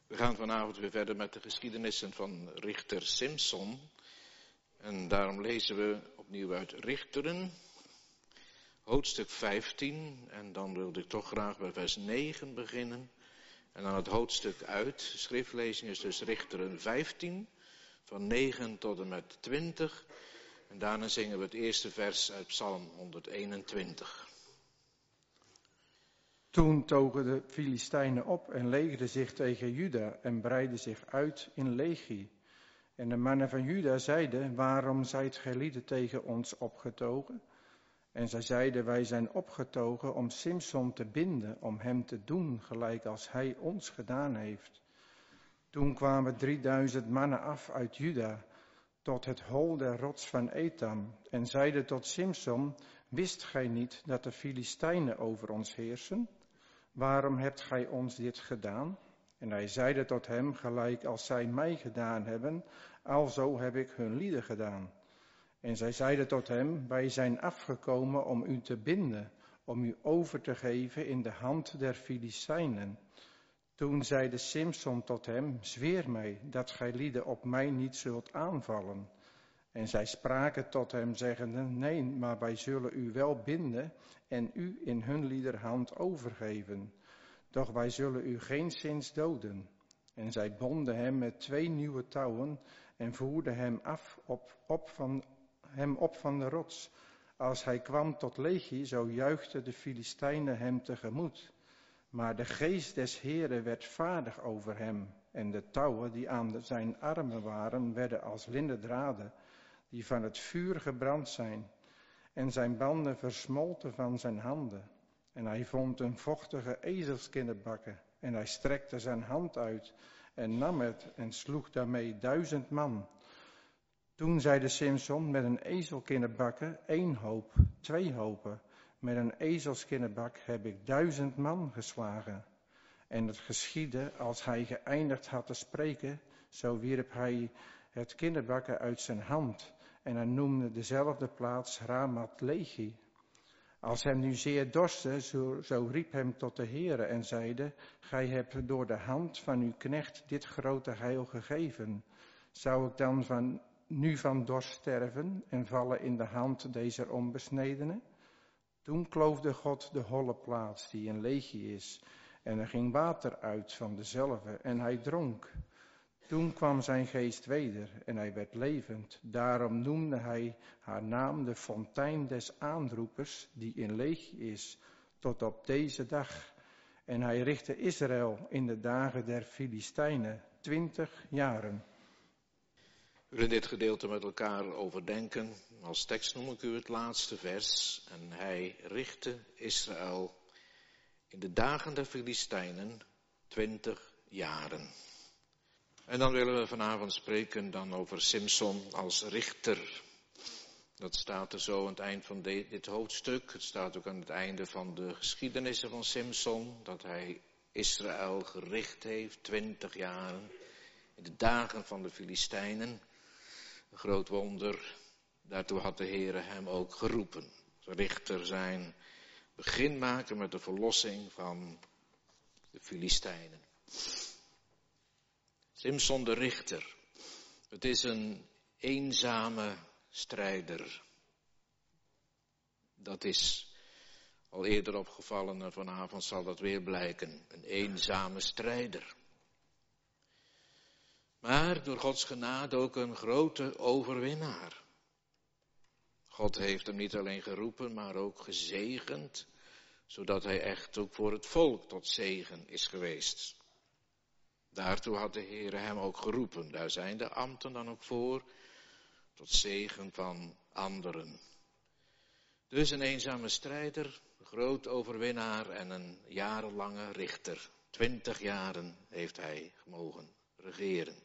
We gaan vanavond weer verder met de geschiedenissen van richter Simson. En daarom lezen we opnieuw uit Richteren, hoofdstuk 15. En dan wilde ik toch graag bij vers 9 beginnen. En dan het hoofdstuk uit. De schriftlezing is dus Richteren 15, van 9 tot en met 20. En daarna zingen we het eerste vers uit Psalm 121. Toen togen de Filistijnen op en legerden zich tegen Juda en breidden zich uit in legie. En de mannen van Juda zeiden: waarom zijt gij lieden tegen ons opgetogen? En zij zeiden: wij zijn opgetogen om Simson te binden, om hem te doen gelijk als hij ons gedaan heeft. Toen kwamen 3000 mannen af uit Juda tot het hol der rots van Etam en zeiden tot Simson: wist gij niet dat de Filistijnen over ons heersen? Waarom hebt gij ons dit gedaan? En hij zeide tot hem: gelijk als zij mij gedaan hebben, alzo heb ik hun lieden gedaan. En zij zeiden tot hem: wij zijn afgekomen om u te binden, om u over te geven in de hand der Filistijnen. Toen zeide Simson tot hem: zweer mij dat gij lieden op mij niet zult aanvallen. En zij spraken tot hem, zeggende: nee, maar wij zullen u wel binden en u in hun liederhand overgeven. Doch wij zullen u geenszins doden. En zij bonden hem met 2 nieuwe touwen en voerden hem op van de rots. Als hij kwam tot legie, zo juichten de Filistijnen hem tegemoet. Maar de geest des Heeren werd vaardig over hem. En de touwen die aan zijn armen waren, werden als linnen draden, die van het vuur gebrand zijn. En zijn banden versmolten van zijn handen. En hij vond een vochtige ezelskinnebakken. En hij strekte zijn hand uit en nam het en sloeg daarmee 1000 man. Toen zeide Simson: met een ezelkinnebakken 1 hoop, 2 hopen. Met een ezelskinnebak heb ik 1000 man geslagen. En het geschiedde, als hij geëindigd had te spreken, zo wierp hij het kinnebakken uit zijn hand. En hij noemde dezelfde plaats Ramat Lehi. Als hem nu zeer dorstte, zo riep hem tot de Heere en zeide: gij hebt door de hand van uw knecht dit grote heil gegeven. Zou ik dan nu van dorst sterven en vallen in de hand deze onbesnedenen? Toen kloofde God de holle plaats die in Lehi is, en er ging water uit van dezelve en hij dronk. Toen kwam zijn geest weder en hij werd levend. Daarom noemde hij haar naam de fontein des aanroepers die in Lehi is, tot op deze dag. En hij richtte Israël in de dagen der Filistijnen 20 jaren. We willen dit gedeelte met elkaar overdenken. Als tekst noem ik u het laatste vers. En hij richtte Israël in de dagen der Filistijnen 20 jaren. En dan willen we vanavond spreken dan over Simson als richter. Dat staat er zo aan het eind van dit hoofdstuk. Het staat ook aan het einde van de geschiedenissen van Simson. Dat hij Israël gericht heeft 20 jaren. In de dagen van de Filistijnen. Een groot wonder. Daartoe had de Heere hem ook geroepen. Richter zijn. Begin maken met de verlossing van de Filistijnen. Simson de richter. Het is een eenzame strijder. Dat is al eerder opgevallen en vanavond zal dat weer blijken. Een eenzame strijder. Maar door Gods genade ook een grote overwinnaar. God heeft hem niet alleen geroepen, maar ook gezegend. Zodat hij echt ook voor het volk tot zegen is geweest. Daartoe had de Heere hem ook geroepen. Daar zijn de ambten dan ook voor. Tot zegen van anderen. Dus een eenzame strijder, een groot overwinnaar en een jarenlange richter. 20 jaren heeft hij mogen regeren.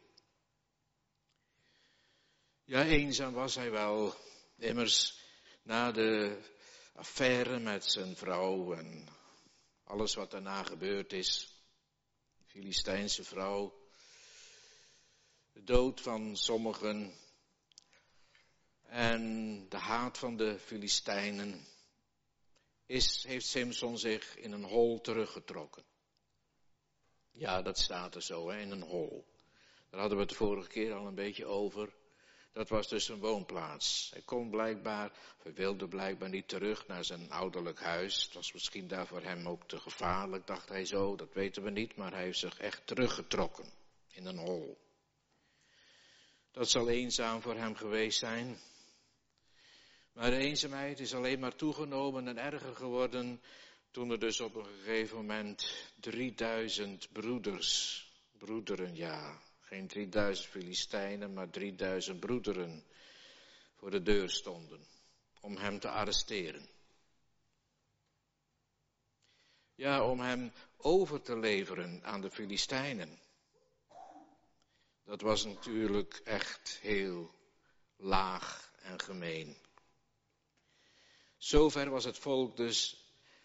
Ja, eenzaam was hij wel. Immers na de affaire met zijn vrouw en alles wat daarna gebeurd is. Filistijnse vrouw. De dood van sommigen. En de haat van de Filistijnen. Heeft Simson zich in een hol teruggetrokken. Ja, dat staat er zo, in een hol. Daar hadden we het de vorige keer al een beetje over. Dat was dus een woonplaats. Hij wilde blijkbaar niet terug naar zijn ouderlijk huis. Het was misschien daar voor hem ook te gevaarlijk, dacht hij zo. Dat weten we niet, maar hij heeft zich echt teruggetrokken in een hol. Dat zal eenzaam voor hem geweest zijn. Maar de eenzaamheid is alleen maar toegenomen en erger geworden toen er dus op een gegeven moment 3000 broederen, geen 3000 Filistijnen, maar 3000 broederen voor de deur stonden om hem te arresteren. Ja, om hem over te leveren aan de Filistijnen. Dat was natuurlijk echt heel laag en gemeen. Zover was het volk dus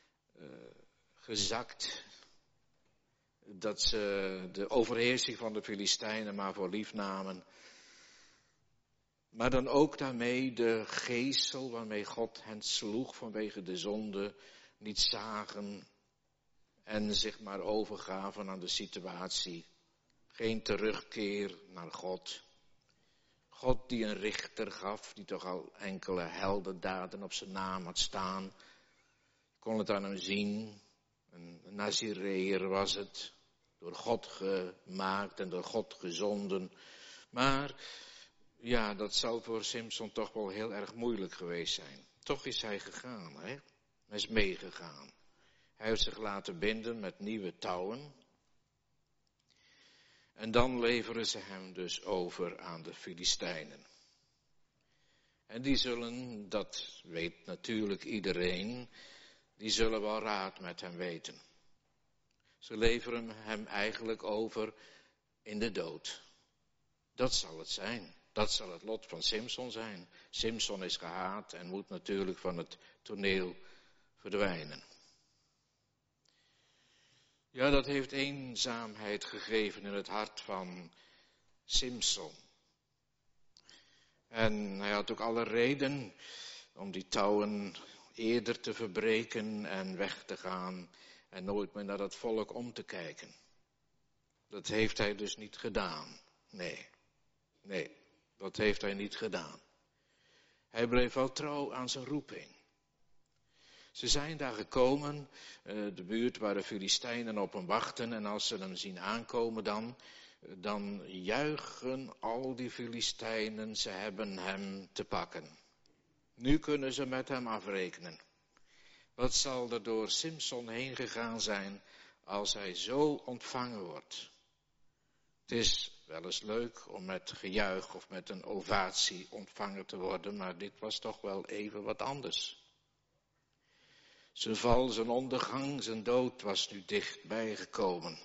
gezakt dat ze de overheersing van de Filistijnen maar voor lief namen. Maar dan ook daarmee de geesel waarmee God hen sloeg vanwege de zonde niet zagen en zich maar overgaven aan de situatie. Geen terugkeer naar God. God die een richter gaf, die toch al enkele heldendaden op zijn naam had staan. Je kon het aan hem zien. Een Nazireër was het. Door God gemaakt en door God gezonden. Maar ja, dat zal voor Simson toch wel heel erg moeilijk geweest zijn. Toch is hij gegaan, hè? Hij is meegegaan. Hij heeft zich laten binden met nieuwe touwen. En dan leveren ze hem dus over aan de Filistijnen. En die zullen, dat weet natuurlijk iedereen, die zullen wel raad met hem weten. Ze leveren hem eigenlijk over in de dood. Dat zal het zijn. Dat zal het lot van Simson zijn. Simson is gehaat en moet natuurlijk van het toneel verdwijnen. Ja, dat heeft eenzaamheid gegeven in het hart van Simson. En hij had ook alle reden om die touwen eerder te verbreken en weg te gaan en nooit meer naar dat volk om te kijken. Dat heeft hij dus niet gedaan. Nee, dat heeft hij niet gedaan. Hij bleef wel trouw aan zijn roeping. Ze zijn daar gekomen, de buurt waar de Filistijnen op hem wachten. En als ze hem zien aankomen dan juichen al die Filistijnen, ze hebben hem te pakken. Nu kunnen ze met hem afrekenen. Wat zal er door Simson heen gegaan zijn als hij zo ontvangen wordt? Het is wel eens leuk om met gejuich of met een ovatie ontvangen te worden, maar dit was toch wel even wat anders. Zijn val, zijn ondergang, zijn dood was nu dichtbij gekomen.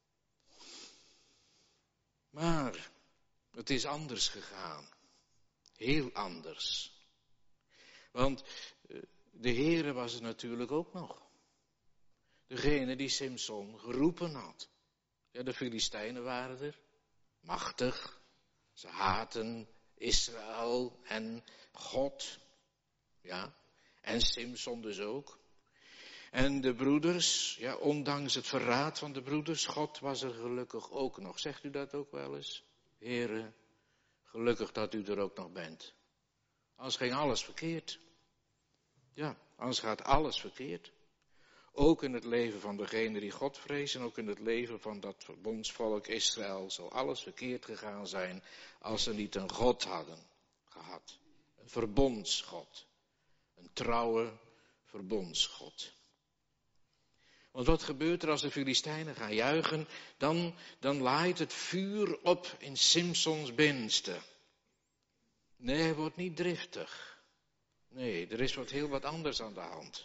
Maar het is anders gegaan. Heel anders. Want de Heere was er natuurlijk ook nog. Degene die Simson geroepen had. Ja, de Filistijnen waren er. Machtig. Ze haatten Israël en God. Ja. En Simson dus ook. En de broeders, ja, ondanks het verraad van de broeders, God was er gelukkig ook nog. Zegt u dat ook wel eens? Heere, gelukkig dat u er ook nog bent. Anders ging alles verkeerd. Ja, anders gaat alles verkeerd. Ook in het leven van degene die God vreest en ook in het leven van dat verbondsvolk Israël zal alles verkeerd gegaan zijn als ze niet een God hadden gehad. Een verbondsgod. Een trouwe verbondsgod. Want wat gebeurt er als de Filistijnen gaan juichen? Dan laait het vuur op in Simsons binnenste. Nee, hij wordt niet driftig. Nee, er is heel wat anders aan de hand.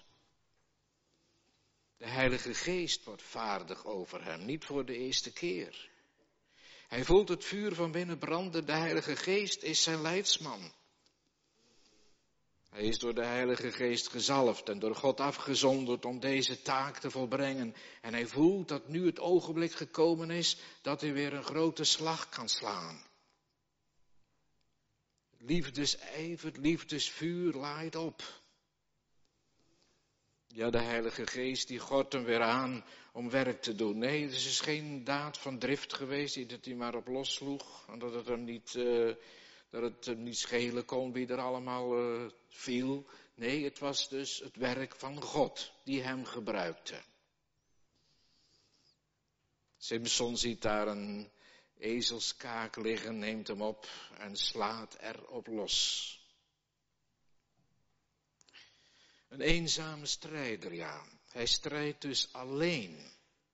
De Heilige Geest wordt vaardig over hem, niet voor de eerste keer. Hij voelt het vuur van binnen branden, de Heilige Geest is zijn leidsman. Hij is door de Heilige Geest gezalfd en door God afgezonderd om deze taak te volbrengen. En hij voelt dat nu het ogenblik gekomen is dat hij weer een grote slag kan slaan. Liefdesijver, liefdesvuur laait op. Ja, de Heilige Geest die gort hem weer aan om werk te doen. Nee, het is dus geen daad van drift geweest, dat hij maar op lossloeg. En dat het hem niet schelen kon wie er allemaal viel. Nee, het was dus het werk van God die hem gebruikte. Simson ziet daar een ezelskaak liggen, neemt hem op en slaat erop los. Een eenzame strijder, ja. Hij strijdt dus alleen.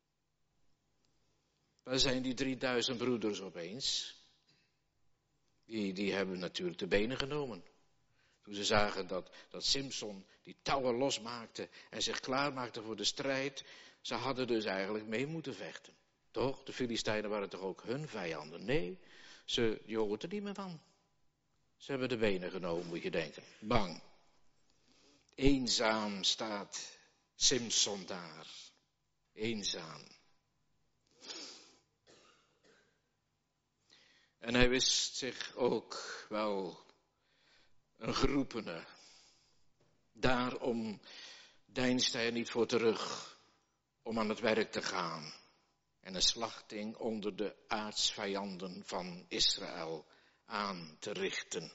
Waar zijn die 3000 broeders opeens? Die hebben natuurlijk de benen genomen. Toen ze zagen dat Simson die touwen losmaakte en zich klaarmaakte voor de strijd. Ze hadden dus eigenlijk mee moeten vechten. Toch? De Filistijnen waren toch ook hun vijanden? Nee, je hoort er niet meer van. Ze hebben de benen genomen, moet je denken. Bang. Eenzaam staat Simson daar. Eenzaam. En hij wist zich ook wel een geroepene. Daarom deinst hij er niet voor terug om aan het werk te gaan. En een slachting onder de aartsvijanden van Israël aan te richten.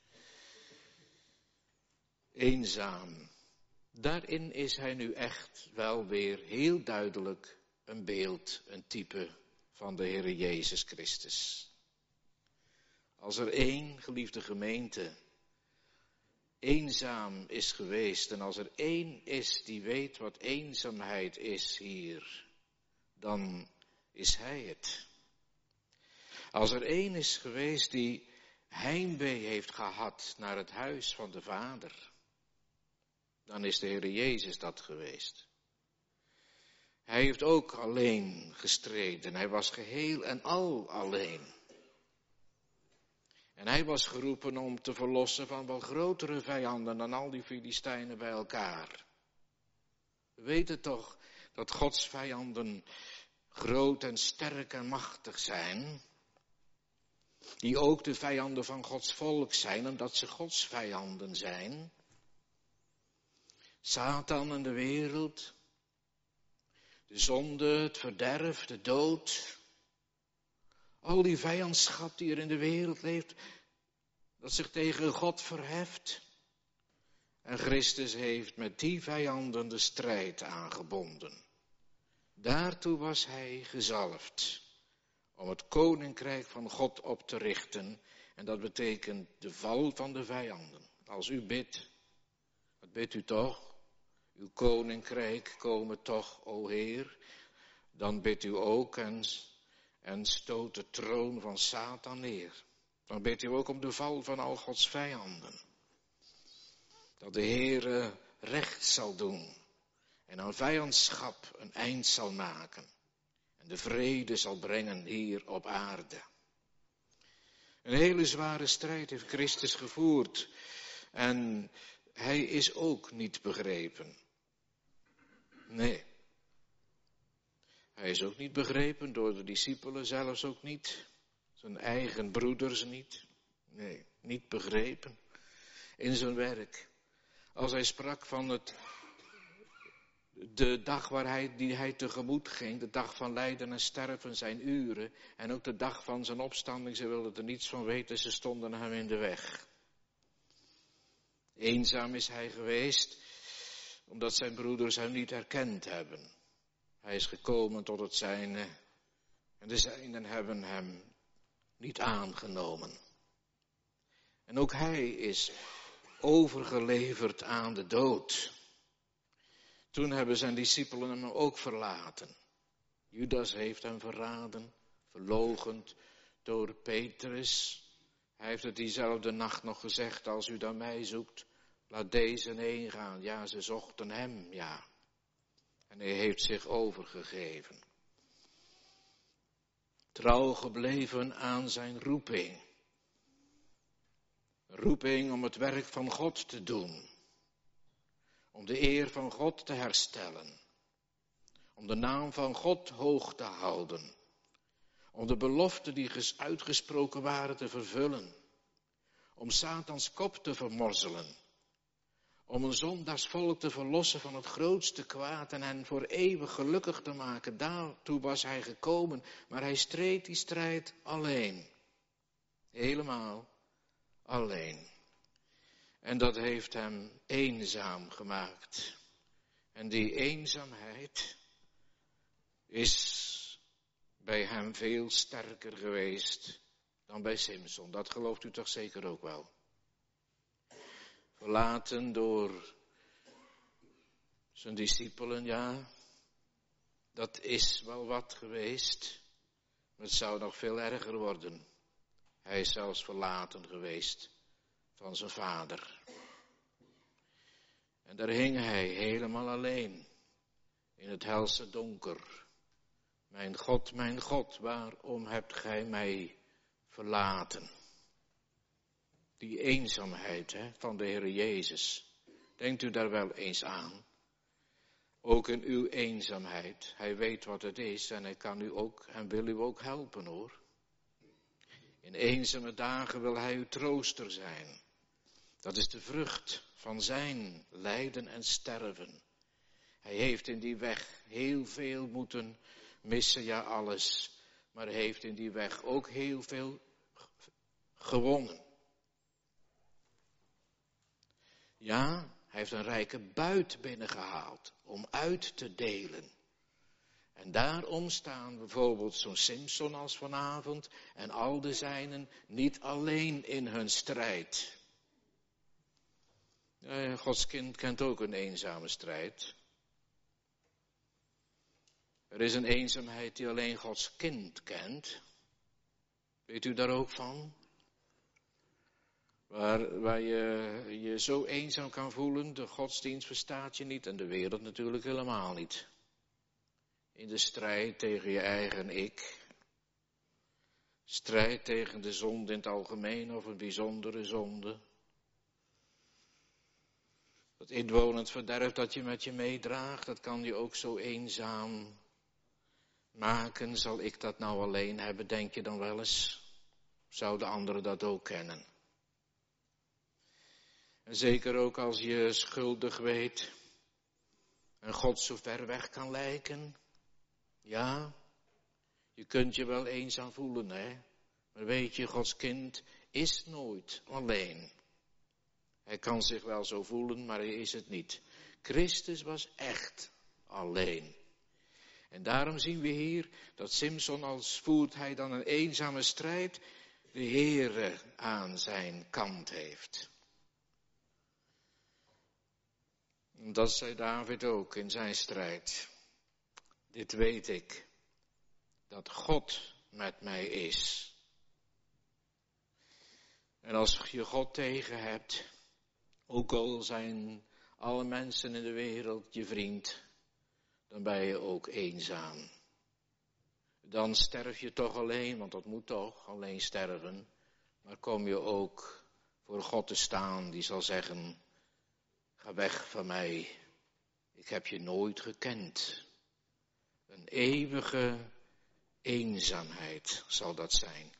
Eenzaam. Daarin is hij nu echt wel weer heel duidelijk een beeld, een type van de Heere Jezus Christus. Als er één, geliefde gemeente, eenzaam is geweest en als er één is die weet wat eenzaamheid is hier, dan is hij het. Als er één is geweest die heimwee heeft gehad naar het huis van de Vader, dan is de Heere Jezus dat geweest. Hij heeft ook alleen gestreden. Hij was geheel en al alleen. En hij was geroepen om te verlossen van wel grotere vijanden dan al die Filistijnen bij elkaar. We weten toch dat Gods vijanden groot en sterk en machtig zijn. Die ook de vijanden van Gods volk zijn, omdat ze Gods vijanden zijn. Satan en de wereld, de zonde, het verderf, de dood. Al die vijandschap die er in de wereld leeft, dat zich tegen God verheft. En Christus heeft met die vijanden de strijd aangebonden. Daartoe was hij gezalfd, om het koninkrijk van God op te richten. En dat betekent de val van de vijanden. Als u bidt, wat bidt u toch? Uw koninkrijk komen toch, o Heer. Dan bidt u ook en stoot de troon van Satan neer. Dan bidt u ook om de val van al Gods vijanden. Dat de Heere recht zal doen en aan vijandschap een eind zal maken. En de vrede zal brengen hier op aarde. Een hele zware strijd heeft Christus gevoerd. En hij is ook niet begrepen. Nee. Hij is ook niet begrepen door de discipelen, zelfs ook niet. Zijn eigen broeders niet. Nee, niet begrepen. In zijn werk. Als hij sprak van de dag die hij tegemoet ging, de dag van lijden en sterven, zijn uren. En ook de dag van zijn opstanding, ze wilden er niets van weten, ze stonden hem in de weg. Eenzaam is hij geweest, omdat zijn broeders hem niet herkend hebben. Hij is gekomen tot het zijne en de zijnen hebben hem niet aangenomen. En ook hij is overgeleverd aan de dood. Toen hebben zijn discipelen hem ook verlaten. Judas heeft hem verraden, verloochend door Petrus. Hij heeft het diezelfde nacht nog gezegd, als u dan mij zoekt, laat deze heen gaan. Ja, ze zochten hem, ja. En hij heeft zich overgegeven. Trouw gebleven aan zijn roeping. Roeping om het werk van God te doen. Om de eer van God te herstellen. Om de naam van God hoog te houden. Om de beloften die uitgesproken waren te vervullen. Om Satans kop te vermorzelen. om een zondaarsvolk te verlossen van het grootste kwaad en hen voor eeuwig gelukkig te maken. Daartoe was hij gekomen, maar hij streed die strijd alleen. Helemaal alleen. En dat heeft hem eenzaam gemaakt. En die eenzaamheid is bij hem veel sterker geweest dan bij Simson. Dat gelooft u toch zeker ook wel. Verlaten door zijn discipelen, ja, dat is wel wat geweest. Maar het zou nog veel erger worden. Hij is zelfs verlaten geweest van zijn vader. En daar hing hij helemaal alleen in het helse donker. Mijn God, waarom hebt gij mij verlaten? Die eenzaamheid van de Heer Jezus. Denkt u daar wel eens aan? Ook in uw eenzaamheid. Hij weet wat het is en hij kan u ook en wil u ook helpen hoor. In eenzame dagen wil hij uw trooster zijn. Dat is de vrucht van zijn lijden en sterven. Hij heeft in die weg heel veel moeten missen, ja alles. Maar heeft in die weg ook heel veel gewonnen. Ja, hij heeft een rijke buit binnengehaald om uit te delen. En daarom staan bijvoorbeeld zo'n Simson als vanavond en al de zijnen niet alleen in hun strijd. Gods kind kent ook een eenzame strijd. Er is een eenzaamheid die alleen Gods kind kent. Weet u daar ook van? Waar je je zo eenzaam kan voelen, de godsdienst verstaat je niet en de wereld natuurlijk helemaal niet. In de strijd tegen je eigen ik. Strijd tegen de zonde in het algemeen of een bijzondere zonde. Dat inwonend verderf dat je met je meedraagt, dat kan je ook zo eenzaam maken. Zal ik dat nou alleen hebben, denk je dan wel eens? Zouden anderen dat ook kennen? En zeker ook als je schuldig weet en God zo ver weg kan lijken. Ja, je kunt je wel eenzaam voelen, hè. Maar weet je, Gods kind is nooit alleen. Hij kan zich wel zo voelen, maar hij is het niet. Christus was echt alleen. En daarom zien we hier dat Simson, als voert hij dan een eenzame strijd, de Heere aan zijn kant heeft. En dat zei David ook in zijn strijd. Dit weet ik, dat God met mij is. En als je God tegen hebt, ook al zijn alle mensen in de wereld je vriend, dan ben je ook eenzaam. Dan sterf je toch alleen, want dat moet toch, alleen sterven. Maar kom je ook voor God te staan, die zal zeggen, ga weg van mij, ik heb je nooit gekend. Een eeuwige eenzaamheid zal dat zijn.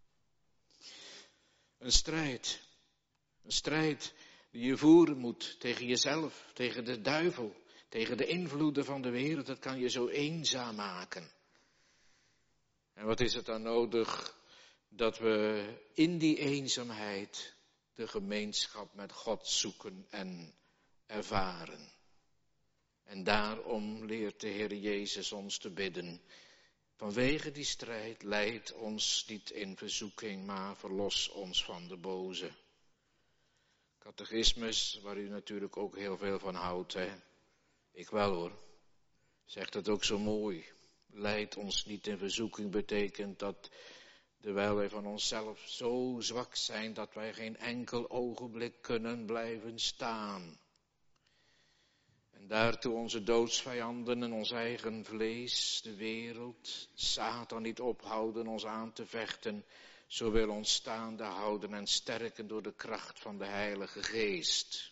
Een strijd die je voeren moet tegen jezelf, tegen de duivel, tegen de invloeden van de wereld. Dat kan je zo eenzaam maken. En wat is het dan nodig dat we in die eenzaamheid de gemeenschap met God zoeken en ervaren. En daarom leert de Heer Jezus ons te bidden. Vanwege die strijd leid ons niet in verzoeking, maar verlos ons van de boze. Catechismus, waar u natuurlijk ook heel veel van houdt, hè? Ik wel hoor. Zegt het ook zo mooi. Leid ons niet in verzoeking betekent dat, terwijl wij van onszelf zo zwak zijn, dat wij geen enkel ogenblik kunnen blijven staan. En daartoe onze doodsvijanden en ons eigen vlees, de wereld, Satan niet ophouden ons aan te vechten. Zo wil ons staande houden en sterken door de kracht van de Heilige Geest.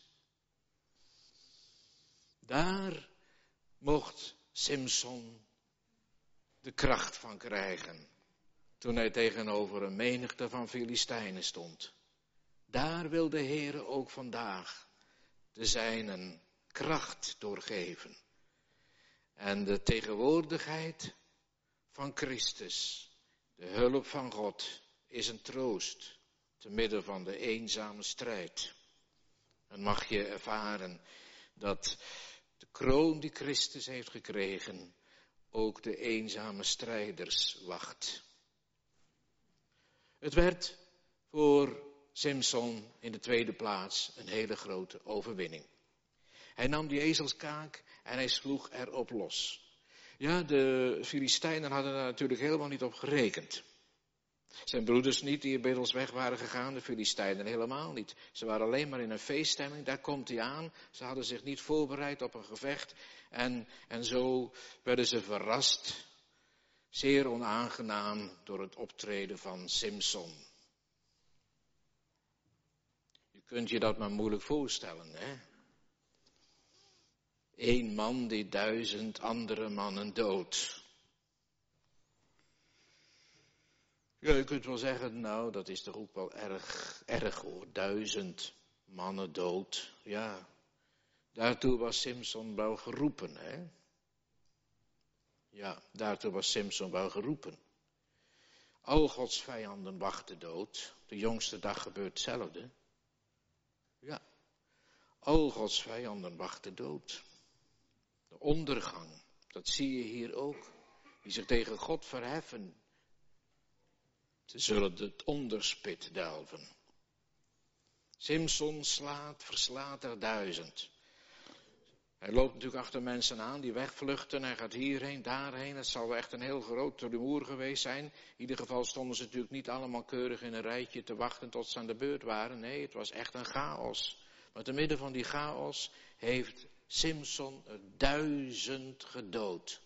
Daar mocht Simson de kracht van krijgen, toen hij tegenover een menigte van Filistijnen stond. Daar wil de Heere ook vandaag de zijnen kracht doorgeven. En de tegenwoordigheid van Christus, de hulp van God, is een troost te midden van de eenzame strijd. En mag je ervaren dat de kroon die Christus heeft gekregen ook de eenzame strijders wacht. Het werd voor Simson in de tweede plaats een hele grote overwinning. Hij nam die ezelskaak en hij sloeg erop los. Ja, de Filistijnen hadden daar natuurlijk helemaal niet op gerekend. Zijn broeders niet, die inmiddels weg waren gegaan, de Filistijnen helemaal niet. Ze waren alleen maar in een feeststemming, daar komt hij aan. Ze hadden zich niet voorbereid op een gevecht en zo werden ze verrast. Zeer onaangenaam door het optreden van Simson. Je kunt je dat maar moeilijk voorstellen, hè? 1 man die 1000 andere mannen doodt. Ja, je kunt wel zeggen, nou, dat is toch ook wel erg hoor. 1000 mannen dood. Ja, daartoe was Simson wel geroepen, hè. Ja, daartoe was Simson wel geroepen. Al Gods vijanden wachten dood. De jongste dag gebeurt hetzelfde. Ja, al Gods vijanden wachten dood. De ondergang, dat zie je hier ook. Die zich tegen God verheffen. Ze zullen het onderspit delven. Simson verslaat er 1000. Hij loopt natuurlijk achter mensen aan die wegvluchten. Hij gaat hierheen, daarheen. Het zal wel echt een heel groot rumoer geweest zijn. In ieder geval stonden ze natuurlijk niet allemaal keurig in een rijtje te wachten tot ze aan de beurt waren. Nee, het was echt een chaos. Maar te midden van die chaos heeft Simson er 1000 gedood.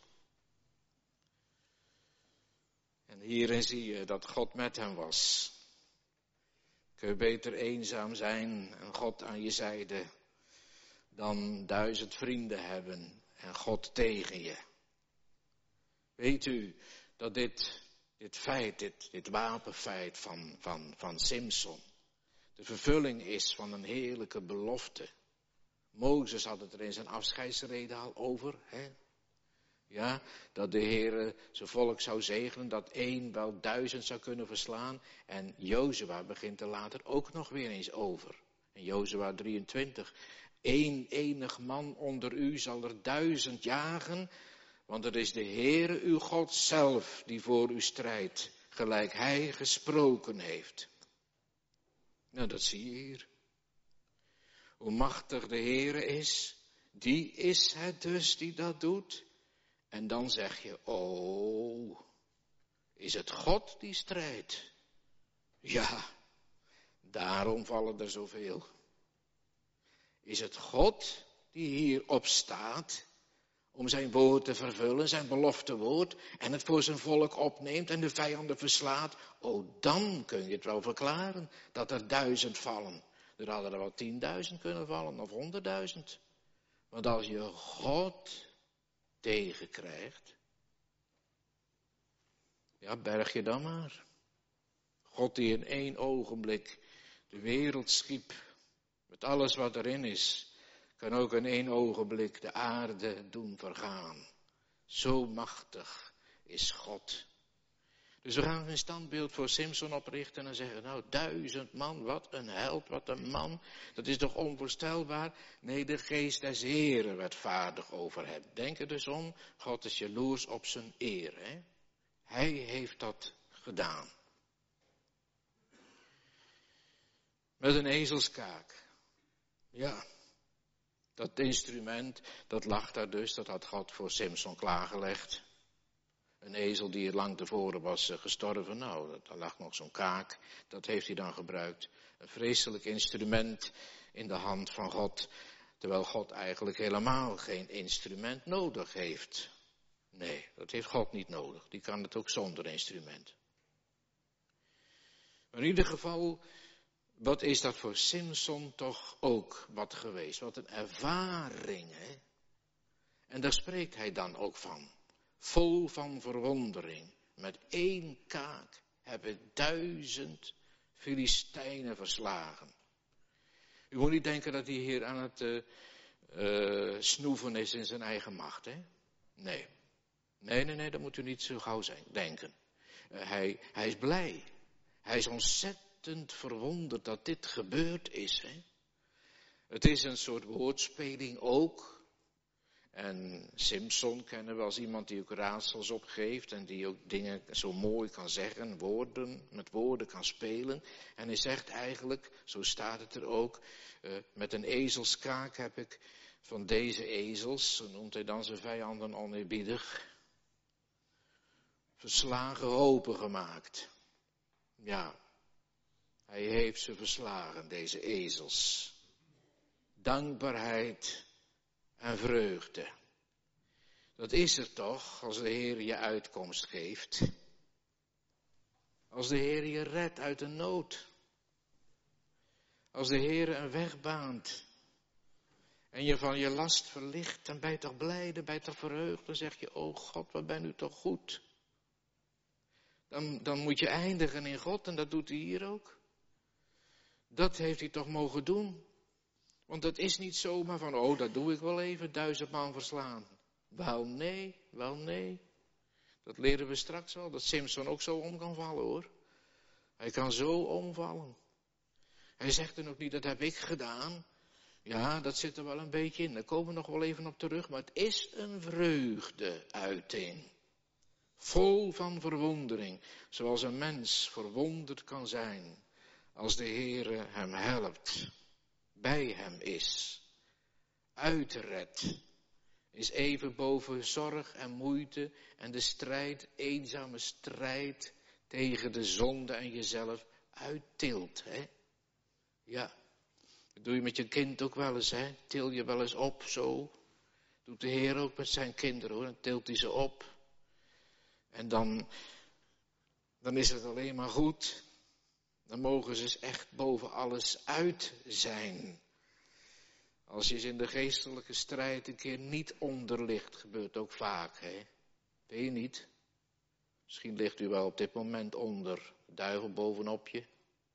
En hierin zie je dat God met hem was. Kun je beter eenzaam zijn en God aan je zijde dan 1000 vrienden hebben en God tegen je. Weet u dat dit wapenfeit van Simson de vervulling is van een heerlijke belofte. Mozes had het er in zijn afscheidsrede al over, hè? Ja, dat de Heere zijn volk zou zegenen, dat 1 wel 1000 zou kunnen verslaan. En Jozua begint er later ook nog weer eens over. In Jozua 23, 1 enig man onder u zal er 1000 jagen, want het is de Heere uw God zelf die voor u strijdt, gelijk hij gesproken heeft. Nou, dat zie je hier. Hoe machtig de Heere is, die is het dus die dat doet. En dan zeg je, oh, is het God die strijdt? Ja, daarom vallen er zoveel. Is het God die hier opstaat om zijn woord te vervullen, zijn belofte woord, en het voor zijn volk opneemt en de vijanden verslaat? Oh, dan kun je het wel verklaren dat er 1000 vallen. Er hadden er wel 10.000 kunnen vallen of 100.000. Want als je God tegenkrijgt, ja, berg je dan maar. God die in 1 ogenblik de wereld schiep, met alles wat erin is, kan ook in 1 ogenblik de aarde doen vergaan. Zo machtig is God. Dus we gaan een standbeeld voor Simson oprichten en zeggen, nou 1000 man, wat een held, wat een man. Dat is toch onvoorstelbaar? Nee, de geest des Heren werd vaardig over hem. Denk er dus om, God is jaloers op zijn eer. Hè? Hij heeft dat gedaan. Met een ezelskaak. Ja, dat instrument, dat lag daar dus, dat had God voor Simson klaargelegd. Een ezel die lang tevoren was gestorven, nou, daar lag nog zo'n kaak, dat heeft hij dan gebruikt. Een vreselijk instrument in de hand van God, terwijl God eigenlijk helemaal geen instrument nodig heeft. Nee, dat heeft God niet nodig, die kan het ook zonder instrument. Maar in ieder geval, wat is dat voor Simson toch ook wat geweest, wat een ervaring, hè? En daar spreekt hij dan ook van. Vol van verwondering, met 1 kaak hebben 1000 Filistijnen verslagen. U moet niet denken dat hij hier aan het snoeven is in zijn eigen macht. Hè? Nee, dat moet u niet zo gauw denken. Hij is blij. Hij is ontzettend verwonderd dat dit gebeurd is. Hè? Het is een soort woordspeling ook. En Simson kennen we als iemand die ook raadsels opgeeft en die ook dingen zo mooi kan zeggen, met woorden kan spelen. En hij zegt eigenlijk, zo staat het er ook, met een ezelskaak heb ik van deze ezels, zo noemt hij dan zijn vijanden oneerbiedig, verslagen hopen gemaakt. Ja, hij heeft ze verslagen, deze ezels. Dankbaarheid en vreugde. Dat is er toch, als de Heer je uitkomst geeft. Als de Heer je redt uit de nood. Als de Heer een weg baant. En je van je last verlicht, dan ben je toch blij, dan ben je toch verheugd. Dan zeg je, oh God, wat ben u toch goed. Dan moet je eindigen in God en dat doet hij hier ook. Dat heeft hij toch mogen doen. Want het is niet zomaar van, oh dat doe ik wel even, 1000 man verslaan. Wel nee. Dat leren we straks wel, dat Simson ook zo om kan vallen hoor. Hij kan zo omvallen. Hij zegt er ook niet, dat heb ik gedaan. Ja, dat zit er wel een beetje in, daar komen we nog wel even op terug. Maar het is een vreugdeuiting. Vol van verwondering, zoals een mens verwonderd kan zijn. Als de Heere hem helpt, bij hem is, uitredt. Is even boven zorg en moeite en de strijd, eenzame strijd tegen de zonde en jezelf uittilt. Hè? Ja, dat doe je met je kind ook wel eens, hè? Til je wel eens op, zo. Doet de Heer ook met zijn kinderen, hoor. Dan tilt hij ze op. En dan is het alleen maar goed. Dan mogen ze echt boven alles uit zijn. Als je in de geestelijke strijd een keer niet onder ligt, gebeurt ook vaak, hè? Weet je niet? Misschien ligt u wel op dit moment onder, de duivel bovenop je.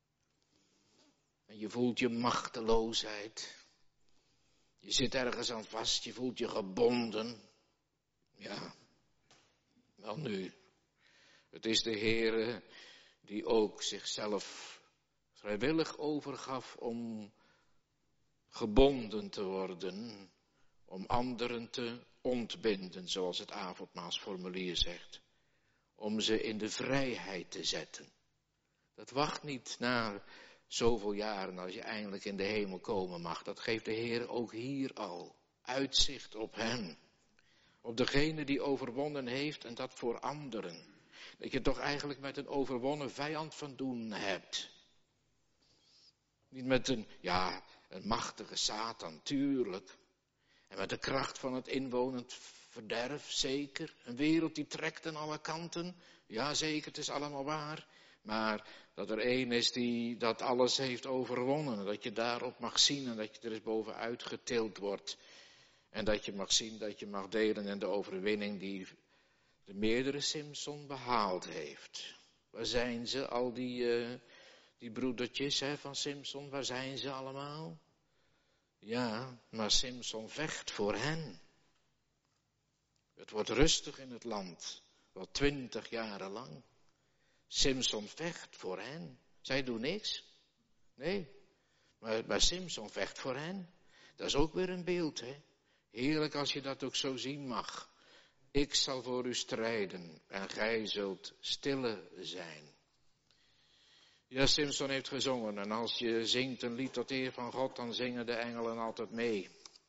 En je voelt je machteloosheid. Je zit ergens aan vast, je voelt je gebonden. Ja, wel nu. Het is de Heere die ook zichzelf vrijwillig overgaf om gebonden te worden, om anderen te ontbinden, zoals het avondmaalsformulier zegt. Om ze in de vrijheid te zetten. Dat wacht niet na zoveel jaren als je eindelijk in de hemel komen mag. Dat geeft de Heer ook hier al. Uitzicht op hem. Op degene die overwonnen heeft en dat voor anderen. Dat je toch eigenlijk met een overwonnen vijand van doen hebt. Niet met een machtige Satan, tuurlijk. En met de kracht van het inwonend verderf, zeker. Een wereld die trekt aan alle kanten. Ja, zeker, het is allemaal waar. Maar dat er één is die dat alles heeft overwonnen. Dat je daarop mag zien en dat je er eens bovenuit getild wordt. En dat je mag zien, dat je mag delen in de overwinning die de meerdere Simson behaald heeft. Waar zijn ze, al die broedertjes van Simson, waar zijn ze allemaal? Ja, maar Simson vecht voor hen. Het wordt rustig in het land, wel 20 jaren lang. Simson vecht voor hen. Zij doen niks. Nee, maar Simson vecht voor hen. Dat is ook weer een beeld, hè. Heerlijk als je dat ook zo zien mag. Ik zal voor u strijden en gij zult stille zijn. Ja, Simson heeft gezongen en als je zingt een lied tot eer van God, dan zingen de engelen altijd mee.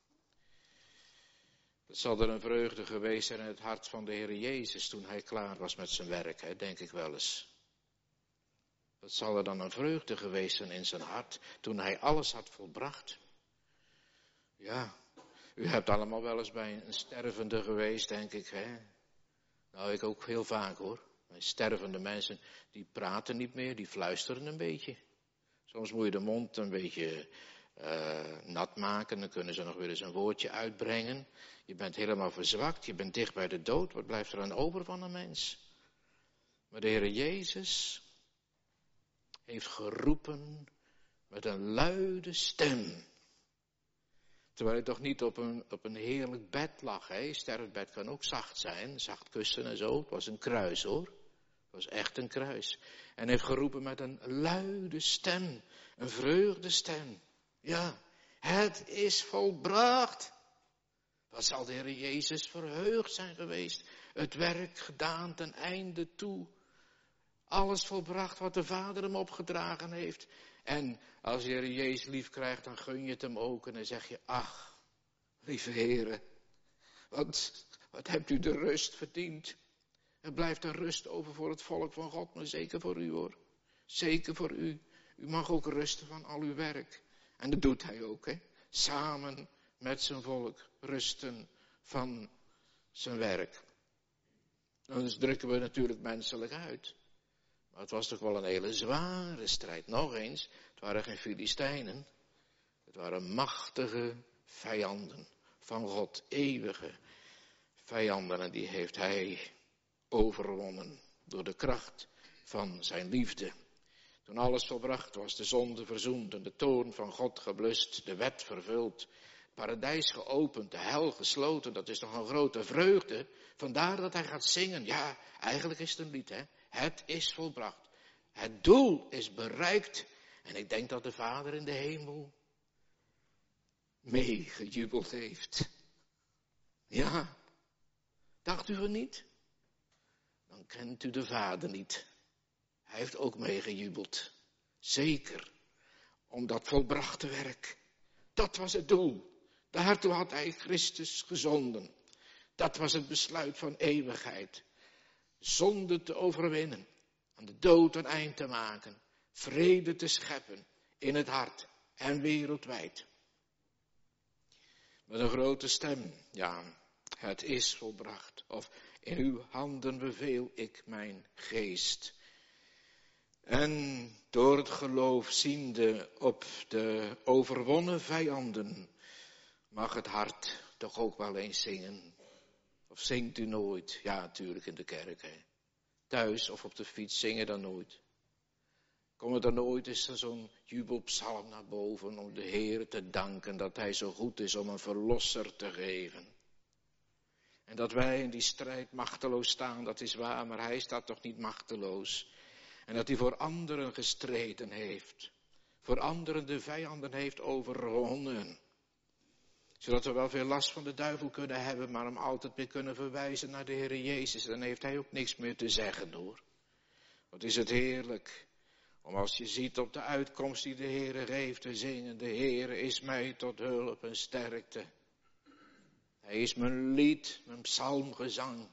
Het zal er een vreugde geweest zijn in het hart van de Heer Jezus toen hij klaar was met zijn werk, hè, denk ik wel eens. Dat zal er dan een vreugde geweest zijn in zijn hart toen hij alles had volbracht. Ja, u hebt allemaal wel eens bij een stervende geweest, denk ik, hè. Nou, ik ook heel vaak, hoor. Bij stervende mensen, die praten niet meer, die fluisteren een beetje. Soms moet je de mond een beetje nat maken, dan kunnen ze nog weer eens een woordje uitbrengen. Je bent helemaal verzwakt, je bent dicht bij de dood. Wat blijft er aan over van een mens? Maar de Heer Jezus heeft geroepen met een luide stem. Terwijl hij toch niet op een heerlijk bed lag. Hè? Sterfbed kan ook zacht zijn, zacht kussen en zo. Het was een kruis hoor. Het was echt een kruis. En heeft geroepen met een luide stem, een vreugdestem. Ja, het is volbracht. Wat zal de Heer Jezus verheugd zijn geweest. Het werk gedaan ten einde toe. Alles volbracht wat de Vader hem opgedragen heeft. En als je Heer Jezus lief krijgt, dan gun je het hem ook. En dan zeg je, ach, lieve Heere, wat hebt u de rust verdiend. Er blijft een rust over voor het volk van God, maar zeker voor u hoor. Zeker voor u. U mag ook rusten van al uw werk. En dat doet hij ook, hè. Samen met zijn volk rusten van zijn werk. Dan drukken we natuurlijk menselijk uit. Maar het was toch wel een hele zware strijd. Nog eens, het waren geen Filistijnen. Het waren machtige vijanden van God. Eeuwige vijanden. En die heeft hij overwonnen door de kracht van zijn liefde. Toen alles volbracht was, de zonde verzoend en de toorn van God geblust, de wet vervuld, het paradijs geopend, de hel gesloten, dat is nog een grote vreugde. Vandaar dat hij gaat zingen. Ja, eigenlijk is het een lied, hè. Het is volbracht. Het doel is bereikt. En ik denk dat de Vader in de hemel meegejubeld heeft. Ja, dacht u van niet? Dan kent u de Vader niet. Hij heeft ook meegejubeld. Zeker. Om dat volbrachte werk. Dat was het doel. Daartoe had hij Christus gezonden. Dat was het besluit van eeuwigheid. Zonde te overwinnen. Aan de dood een eind te maken. Vrede te scheppen. In het hart. En wereldwijd. Met een grote stem. Ja, het is volbracht. Of in uw handen beveel ik mijn geest. En door het geloof ziende op de overwonnen vijanden, mag het hart toch ook wel eens zingen. Of zingt u nooit? Ja, natuurlijk in de kerk. Hè. Thuis of op de fiets zingen dan nooit. Komt er nooit eens zo'n jubelpsalm naar boven om de Heer te danken dat Hij zo goed is om een verlosser te geven. En dat wij in die strijd machteloos staan, dat is waar, maar Hij staat toch niet machteloos. En dat hij voor anderen gestreden heeft. Voor anderen de vijanden heeft overwonnen. Zodat we wel veel last van de duivel kunnen hebben, maar hem altijd weer kunnen verwijzen naar de Heer Jezus. Dan heeft hij ook niks meer te zeggen hoor. Wat is het heerlijk. Om als je ziet op de uitkomst die de Heer geeft te zingen. De Heer is mij tot hulp en sterkte. Hij is mijn lied, mijn psalmgezang.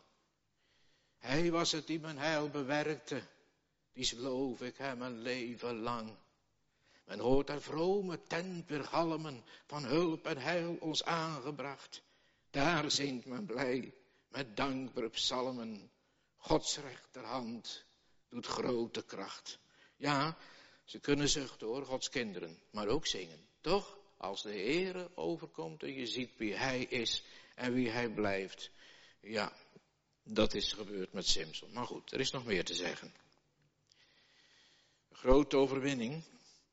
Hij was het die mijn heil bewerkte. Die loof ik hem een leven lang. Men hoort haar vrome tent weer galmen, van hulp en heil ons aangebracht. Daar zingt men blij, met dankbare psalmen. Gods rechterhand doet grote kracht. Ja, ze kunnen zuchten hoor, Gods kinderen, maar ook zingen. Toch? Als de Heere overkomt en je ziet wie Hij is en wie Hij blijft. Ja, dat is gebeurd met Simson. Maar goed, er is nog meer te zeggen. Grote overwinning.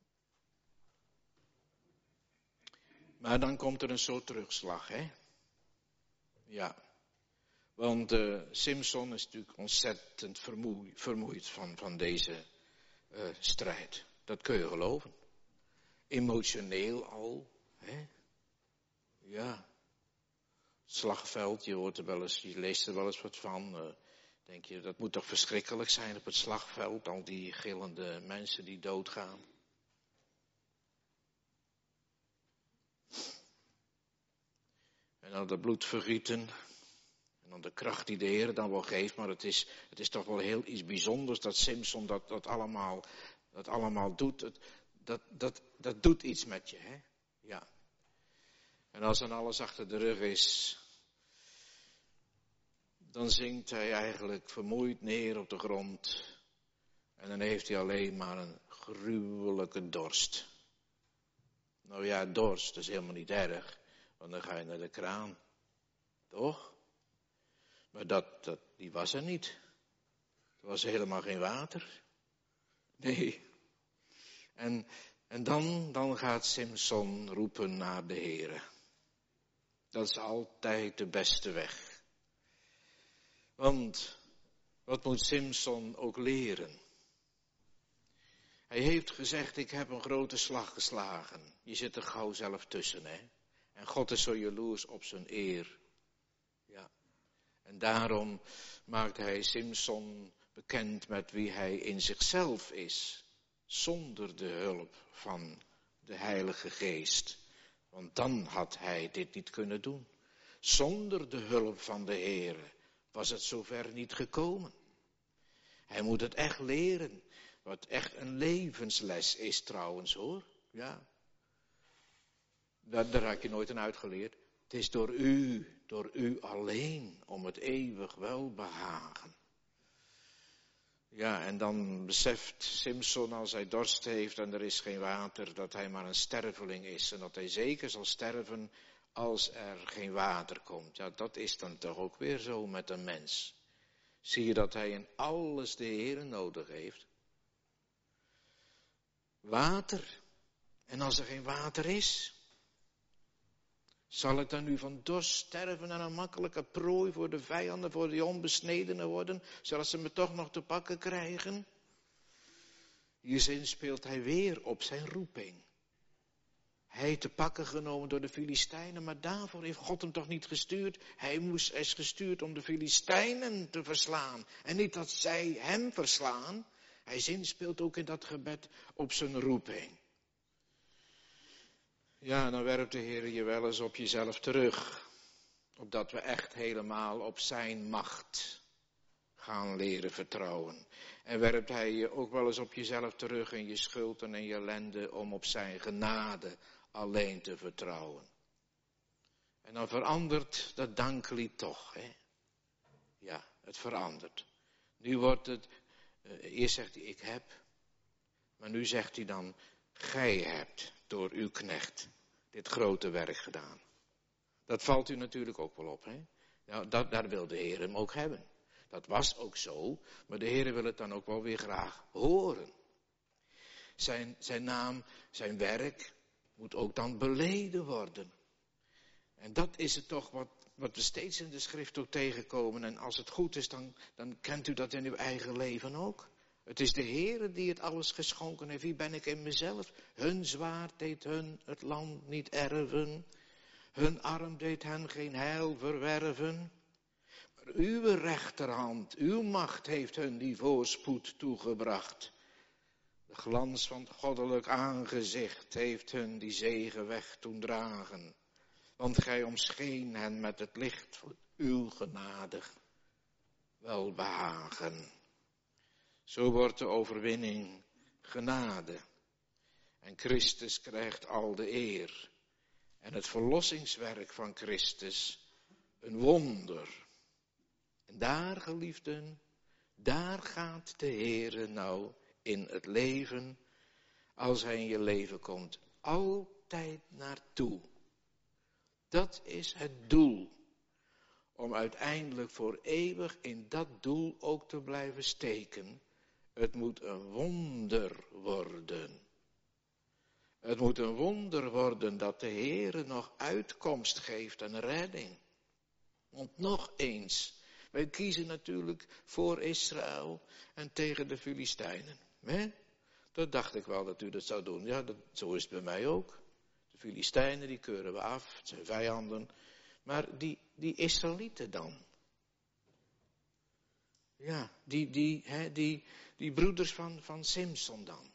Maar dan komt er een soort terugslag, hè? Ja. Want Simson is natuurlijk ontzettend vermoeid van deze strijd. Dat kun je geloven. Emotioneel al, hè? Ja. Het slagveld, je hoort er wel eens, je leest er wel eens wat van. Denk je, dat moet toch verschrikkelijk zijn op het slagveld, al die gillende mensen die doodgaan. En dan dat bloed vergieten. En dan de kracht die de Heer dan wel geeft. Maar het is toch wel heel iets bijzonders dat Simson dat allemaal doet. Dat doet iets met je, hè? Ja. En als dan alles achter de rug is, dan zinkt hij eigenlijk vermoeid neer op de grond. En dan heeft hij alleen maar een gruwelijke dorst. Nou ja, dorst is helemaal niet erg, want dan ga je naar de kraan. Toch? Maar die was er niet. Er was helemaal geen water. Nee. En En dan gaat Simson roepen naar de Heere. Dat is altijd de beste weg. Want wat moet Simson ook leren? Hij heeft gezegd, ik heb een grote slag geslagen. Je zit er gauw zelf tussen, hè. En God is zo jaloers op zijn eer. Ja. En daarom maakt hij Simson bekend met wie hij in zichzelf is. Zonder de hulp van de Heilige Geest. Want dan had hij dit niet kunnen doen. Zonder de hulp van de Heere was het zover niet gekomen. Hij moet het echt leren. Wat echt een levensles is trouwens hoor. Ja. Daar raak je nooit aan uitgeleerd. Het is door u alleen, om het eeuwig welbehagen. Ja, en dan beseft Simson als hij dorst heeft en er is geen water, dat hij maar een sterveling is. En dat hij zeker zal sterven als er geen water komt. Ja, dat is dan toch ook weer zo met een mens. Zie je dat hij in alles de Heere nodig heeft? Water. En als er geen water is, zal ik dan nu van dorst sterven en een makkelijke prooi voor de vijanden, voor die onbesnedenen worden, zodat ze me toch nog te pakken krijgen? Hier zinspeelt hij weer op zijn roeping. Hij te pakken genomen door de Filistijnen, maar daarvoor heeft God hem toch niet gestuurd? Hij is gestuurd om de Filistijnen te verslaan en niet dat zij hem verslaan. Hij zinspeelt ook in dat gebed op zijn roeping. Ja, dan werpt de Heer je wel eens op jezelf terug. Opdat we echt helemaal op zijn macht gaan leren vertrouwen. En werpt hij je ook wel eens op jezelf terug in je schuld en in je ellende om op zijn genade alleen te vertrouwen. En dan verandert dat danklied toch, hè? Ja, het verandert. Nu wordt het, eerst zegt hij ik heb, maar nu zegt hij dan gij hebt door uw knecht dit grote werk gedaan. Dat valt u natuurlijk ook wel op, hè? Nou, daar wil de Heer hem ook hebben. Dat was ook zo, maar de Heer wil het dan ook wel weer graag horen. Zijn naam, zijn werk moet ook dan beleden worden. En dat is het toch wat we steeds in de schrift ook tegenkomen. En als het goed is, dan kent u dat in uw eigen leven ook. Het is de Heere die het alles geschonken heeft. Wie ben ik in mezelf? Hun zwaard deed hun het land niet erven. Hun arm deed hen geen heil verwerven. Maar uw rechterhand, uw macht heeft hun die voorspoed toegebracht. De glans van het goddelijk aangezicht heeft hun die zegenweg doen dragen. Want gij omscheen hen met het licht van uw genadig welbehagen. Zo wordt de overwinning genade. En Christus krijgt al de eer. En het verlossingswerk van Christus een wonder. En daar, geliefden, daar gaat de Heere nou in het leven, als hij in je leven komt, altijd naartoe. Dat is het doel. Om uiteindelijk voor eeuwig in dat doel ook te blijven steken. Het moet een wonder worden. Het moet een wonder worden dat de Heere nog uitkomst geeft en redding. Want nog eens, wij kiezen natuurlijk voor Israël en tegen de Filistijnen. Hè? Dat dacht ik wel dat u dat zou doen. Ja, zo is het bij mij ook. De Filistijnen, die keuren we af, het zijn vijanden. Maar die Israëlieten dan? Ja, die broeders van Simson dan?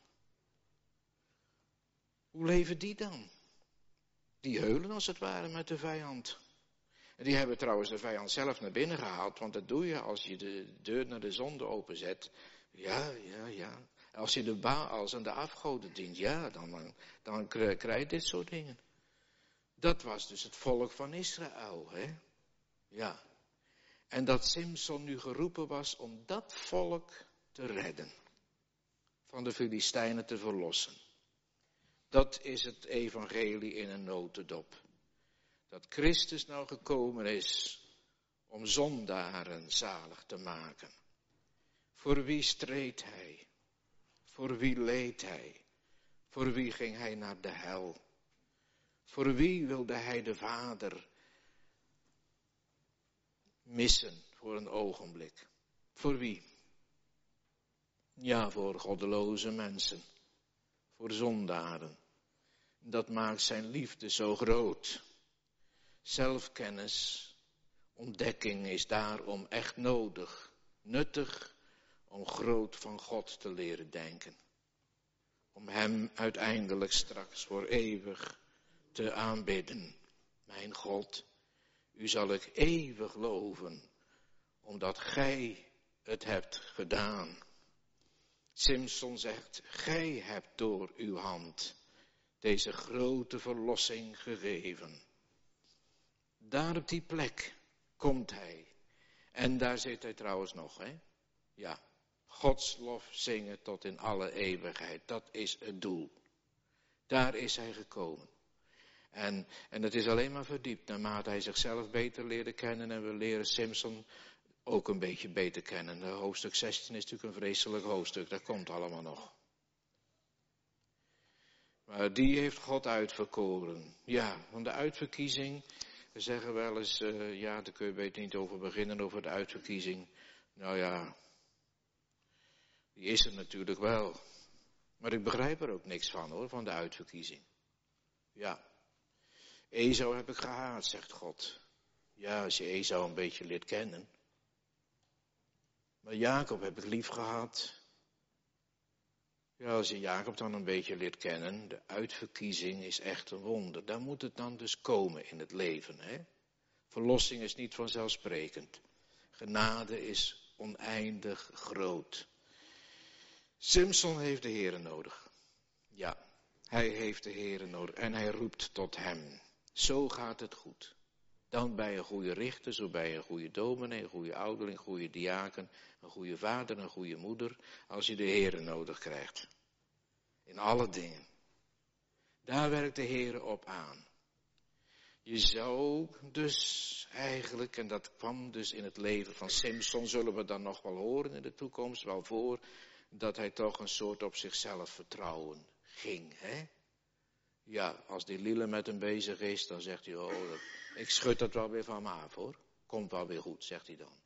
Hoe leven die dan? Die heulen als het ware met de vijand. En die hebben trouwens de vijand zelf naar binnen gehaald, want dat doe je als je de deur naar de zonde openzet. Ja. Als je de Baals en de afgoden dient, ja, dan krijg je dit soort dingen. Dat was dus het volk van Israël, hè? Ja. En dat Simson nu geroepen was om dat volk te redden. Van de Filistijnen te verlossen. Dat is het evangelie in een notendop. Dat Christus nou gekomen is om zondaren zalig te maken. Voor wie streed hij? Voor wie leed hij? Voor wie ging hij naar de hel? Voor wie wilde hij de Vader missen voor een ogenblik? Voor wie? Ja, voor goddeloze mensen. Voor zondaren. Dat maakt zijn liefde zo groot. Zelfkennis, ontdekking is daarom echt nodig. Nuttig om groot van God te leren denken. Om hem uiteindelijk straks voor eeuwig te aanbidden. Mijn God, u zal ik eeuwig loven, omdat gij het hebt gedaan. Simson zegt, gij hebt door uw hand deze grote verlossing gegeven. Daar op die plek komt hij. En daar zit hij trouwens nog, hè? Ja, Gods lof zingen tot in alle eeuwigheid. Dat is het doel. Daar is hij gekomen. En het is alleen maar verdiept naarmate hij zichzelf beter leerde kennen. En we leren Simson ook een beetje beter kennen. Hoofdstuk 16 is natuurlijk een vreselijk hoofdstuk. Dat komt allemaal nog. Maar die heeft God uitverkoren. Ja, van de uitverkiezing. We zeggen wel eens, ja, daar kun je beter niet over beginnen, over de uitverkiezing. Nou ja, die is er natuurlijk wel. Maar ik begrijp er ook niks van hoor, van de uitverkiezing. Ja, Esau heb ik gehaat, zegt God. Ja, als je Esau een beetje leert kennen. Maar Jacob heb ik lief gehad. Ja, als je Jacob dan een beetje leert kennen, de uitverkiezing is echt een wonder. Daar moet het dan dus komen in het leven, hè? Verlossing is niet vanzelfsprekend. Genade is oneindig groot. Simson heeft de Heere nodig. Ja, hij heeft de Heere nodig en hij roept tot hem. Zo gaat het goed. Dan bij een goede richter, zo bij een goede dominee, een goede ouderling, een goede diaken, een goede vader, een goede moeder, als je de Heere nodig krijgt. In alle dingen. Daar werkt de Heere op aan. Je zou dus eigenlijk, en dat kwam dus in het leven van Simson, zullen we dan nog wel horen in de toekomst, wel voor, dat hij toch een soort op zichzelf vertrouwen ging. Hè? Ja, als die Lille met hem bezig is, dan zegt hij, oh, ik schud dat wel weer van me af hoor. Komt wel weer goed, zegt hij dan.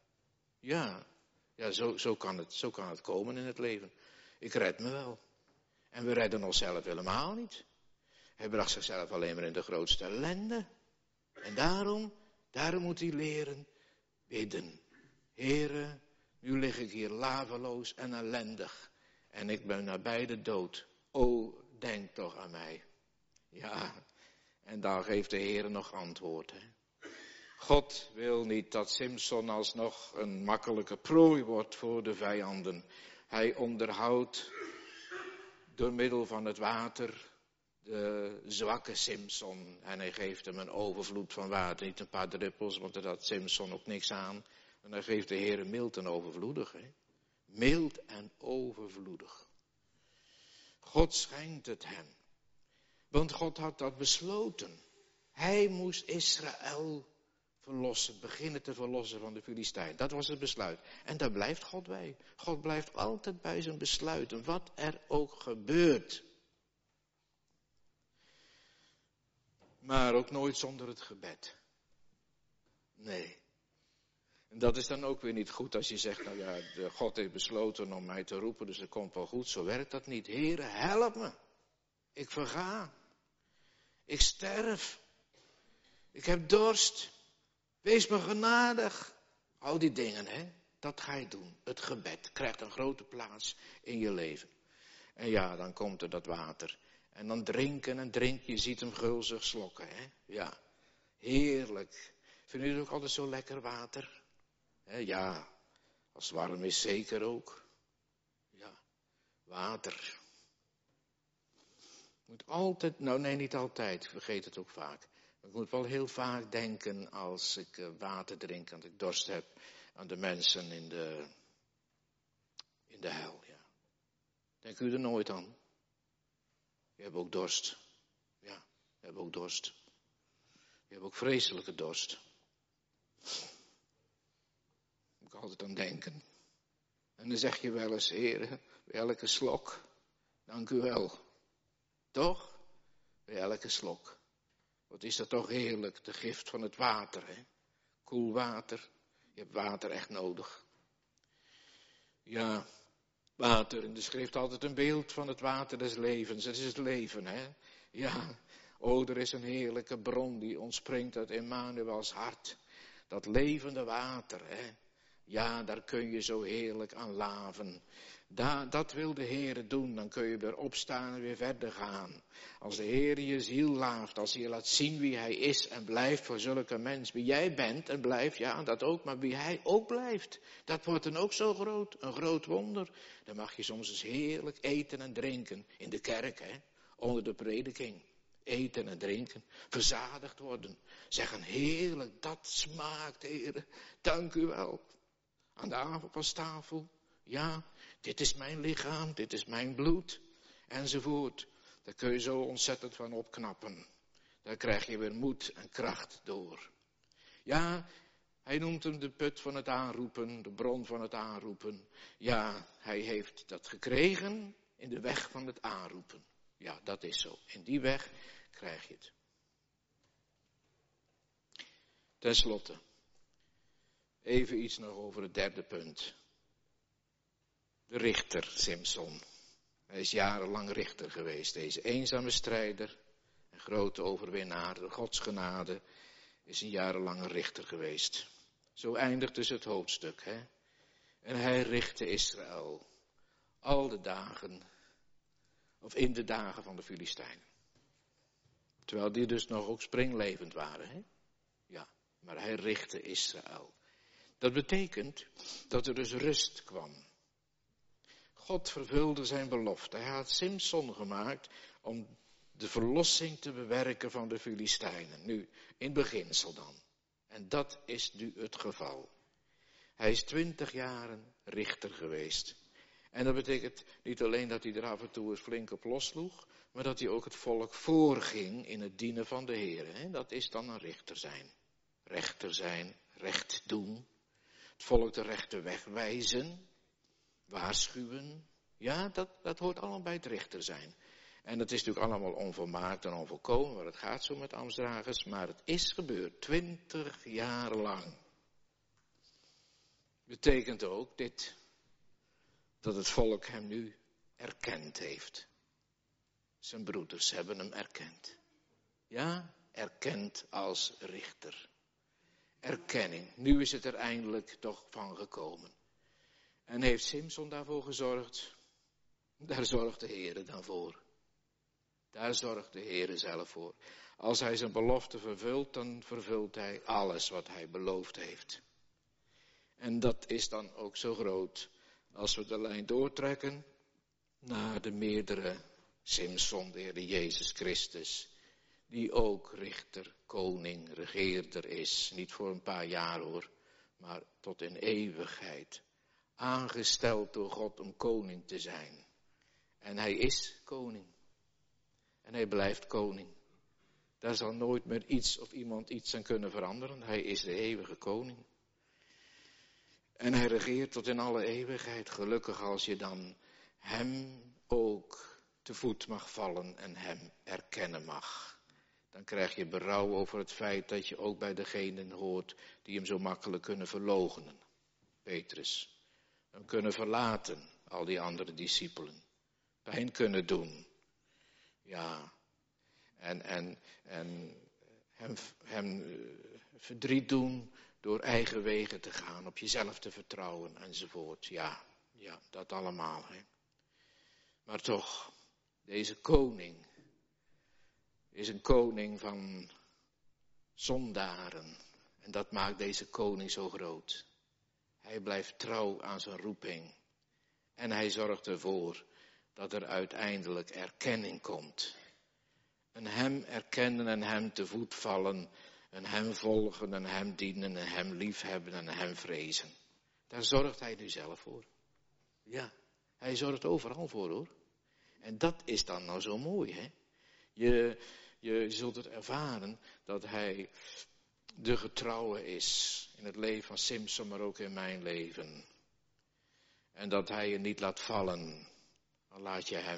Ja, zo kan het komen in het leven. Ik red me wel. En we redden onszelf helemaal niet. Hij bracht zichzelf alleen maar in de grootste ellende. En daarom moet hij leren bidden. Heere, nu lig ik hier laveloos en ellendig. En ik ben nabij de dood. O, denk toch aan mij. Ja, en daar geeft de Heere nog antwoord. Hè. God wil niet dat Simson alsnog een makkelijke prooi wordt voor de vijanden. Hij onderhoudt door middel van het water de zwakke Simson. En hij geeft hem een overvloed van water. Niet een paar druppels, want daar had Simson ook niks aan. En dan geeft de Heer mild en overvloedig. Hè? Mild en overvloedig. God schenkt het hem. Want God had dat besloten. Hij moest Israël verlossen, beginnen te verlossen van de Filistijn. Dat was het besluit. En daar blijft God bij. God blijft altijd bij zijn besluiten, wat er ook gebeurt. Maar ook nooit zonder het gebed. Nee. En dat is dan ook weer niet goed als je zegt, nou ja, God heeft besloten om mij te roepen, dus het komt wel goed. Zo werkt dat niet. Heere, help me. Ik verga. Ik sterf. Ik heb dorst. Wees me genadig. Al die dingen, hè. Dat ga je doen. Het gebed krijgt een grote plaats in je leven. En ja, dan komt er dat water. En dan drinken en drinken. Je ziet hem gulzig slokken, hè. Ja, heerlijk. Vindt u het ook altijd zo lekker water? Ja, als het warm is zeker ook. Ja, water. Ik moet altijd, nou nee, niet altijd, ik vergeet het ook vaak. Ik moet wel heel vaak denken als ik water drink, als ik dorst heb, aan de mensen in de hel. Ja. Denkt u er nooit aan? Je hebt ook dorst. Ja, je hebt ook dorst. Je hebt ook vreselijke dorst. Moet ik altijd aan denken. En dan zeg je wel eens, Heer, bij elke slok, dank u wel. Toch? Bij elke slok. Wat is dat toch heerlijk, de gift van het water, hè? Koel water. Je hebt water echt nodig. Ja, water. In de schrift altijd een beeld van het water des levens. Het is het leven, hè? Ja, er is een heerlijke bron die ontspringt uit Emmanuels hart. Dat levende water, hè? Ja, daar kun je zo heerlijk aan laven. Dat wil de Heer doen, dan kun je weer opstaan en weer verder gaan. Als de Heer je ziel laaft, als hij je laat zien wie hij is en blijft voor zulke mens. Wie jij bent en blijft, ja, dat ook, maar wie hij ook blijft. Dat wordt dan ook zo groot, een groot wonder. Dan mag je soms eens heerlijk eten en drinken in de kerk, hè, onder de prediking. Eten en drinken, verzadigd worden. Zeggen, heerlijk, dat smaakt, Heer. Dank u wel. Aan de avondpastafel, ja, dit is mijn lichaam, dit is mijn bloed, enzovoort. Daar kun je zo ontzettend van opknappen. Daar krijg je weer moed en kracht door. Ja, hij noemt hem de put van het aanroepen, de bron van het aanroepen. Ja, hij heeft dat gekregen in de weg van het aanroepen. Ja, dat is zo. In die weg krijg je het. Ten slotte, even iets nog over het derde punt. De richter Simson. Hij is jarenlang richter geweest. Deze eenzame strijder en grote overwinnaar, de godsgenade, is een jarenlange richter geweest. Zo eindigt dus het hoofdstuk, hè. En hij richtte Israël al de dagen, of in de dagen van de Filistijnen. Terwijl die dus nog ook springlevend waren, hè. Ja, maar hij richtte Israël. Dat betekent dat er dus rust kwam. God vervulde zijn belofte. Hij had Simson gemaakt om de verlossing te bewerken van de Filistijnen. Nu, in beginsel dan. En dat is nu het geval. Hij is 20 jaren richter geweest. En dat betekent niet alleen dat hij er af en toe eens flink op lossloeg, maar dat hij ook het volk voorging in het dienen van de Heer. Dat is dan een richter zijn. Rechter zijn, recht doen. Het volk de rechte weg wijzen. Waarschuwen. Ja, dat hoort allemaal bij het richter zijn. En dat is natuurlijk allemaal onvolmaakt en onvolkomen, maar het gaat zo met ambtsdragers. Maar het is gebeurd, 20 jaar lang. Betekent ook dit, dat het volk hem nu erkend heeft. Zijn broeders hebben hem erkend. Ja, erkend als richter. Erkenning. Nu is het er eindelijk toch van gekomen. En heeft Simson daarvoor gezorgd? Daar zorgt de Heer dan voor. Daar zorgt de Heer zelf voor. Als hij zijn belofte vervult, dan vervult hij alles wat hij beloofd heeft. En dat is dan ook zo groot. Als we de lijn doortrekken naar de meerdere Simson, de Heer Jezus Christus. Die ook richter, koning, regeerder is. Niet voor een paar jaar hoor, maar tot in eeuwigheid. Aangesteld door God om koning te zijn. En hij is koning. En hij blijft koning. Daar zal nooit meer iets of iemand iets aan kunnen veranderen. Hij is de eeuwige koning. En hij regeert tot in alle eeuwigheid. Gelukkig als je dan hem ook te voet mag vallen en hem erkennen mag. Dan krijg je berouw over het feit dat je ook bij degenen hoort die hem zo makkelijk kunnen verloochenen. Petrus. Hem kunnen verlaten, al die andere discipelen. Pijn kunnen doen. Ja. En hem verdriet doen door eigen wegen te gaan, op jezelf te vertrouwen enzovoort. Ja, dat allemaal. Hè. Maar toch, deze koning is een koning van zondaren. En dat maakt deze koning zo groot. Hij blijft trouw aan zijn roeping. En hij zorgt ervoor dat er uiteindelijk erkenning komt. En hem erkennen en hem te voet vallen. En hem volgen en hem dienen en hem liefhebben en hem vrezen. Daar zorgt hij nu zelf voor. Ja, hij zorgt overal voor hoor. En dat is dan nou zo mooi hè. Je zult het ervaren dat hij de getrouwe is in het leven van Simson, maar ook in mijn leven. En dat hij je niet laat vallen, dan laat je hem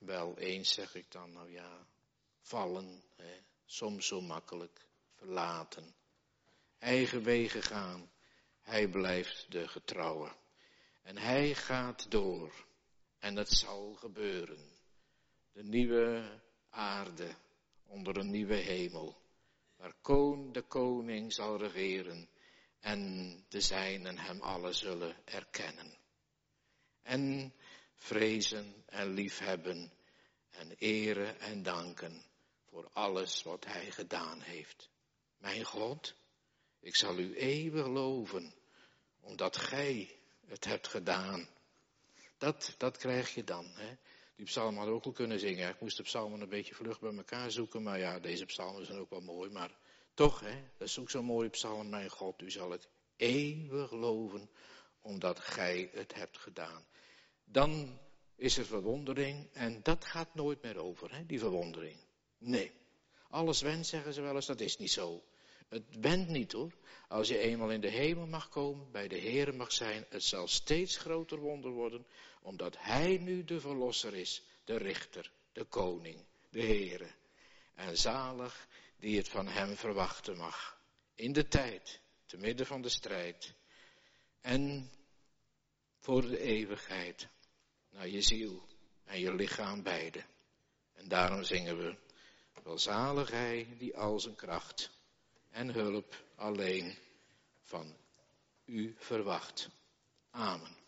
Wel eens zeg ik dan, nou ja, vallen, hè, soms zo makkelijk, verlaten, eigen wegen gaan. Hij blijft de getrouwe. En hij gaat door. En het zal gebeuren. De nieuwe aarde onder een nieuwe hemel. Waar de koning zal regeren. En de zijnen hem alle zullen erkennen. En vrezen en liefhebben. En eren en danken voor alles wat hij gedaan heeft. Mijn God, ik zal u eeuwig loven. Omdat gij het hebt gedaan. Dat krijg je dan. Hè? Die psalm hadden we ook wel kunnen zingen. Ik moest de psalmen een beetje vlug bij elkaar zoeken. Maar ja, deze psalmen zijn ook wel mooi. Maar toch, hè, dat is ook zo'n mooie psalm. Mijn God, u zal ik eeuwig loven. Omdat gij het hebt gedaan. Dan is er verwondering. En dat gaat nooit meer over, hè, die verwondering. Nee. Alles went, zeggen ze wel eens, dat is niet zo. Het went niet hoor. Als je eenmaal in de hemel mag komen, bij de Heere mag zijn, het zal steeds groter wonder worden, omdat Hij nu de Verlosser is, de Richter, de Koning, de Heere. En zalig die het van Hem verwachten mag. In de tijd, te midden van de strijd. En voor de eeuwigheid, naar je ziel en je lichaam beide. En daarom zingen we, welzalig Hij die al zijn kracht en hulp alleen van u verwacht. Amen.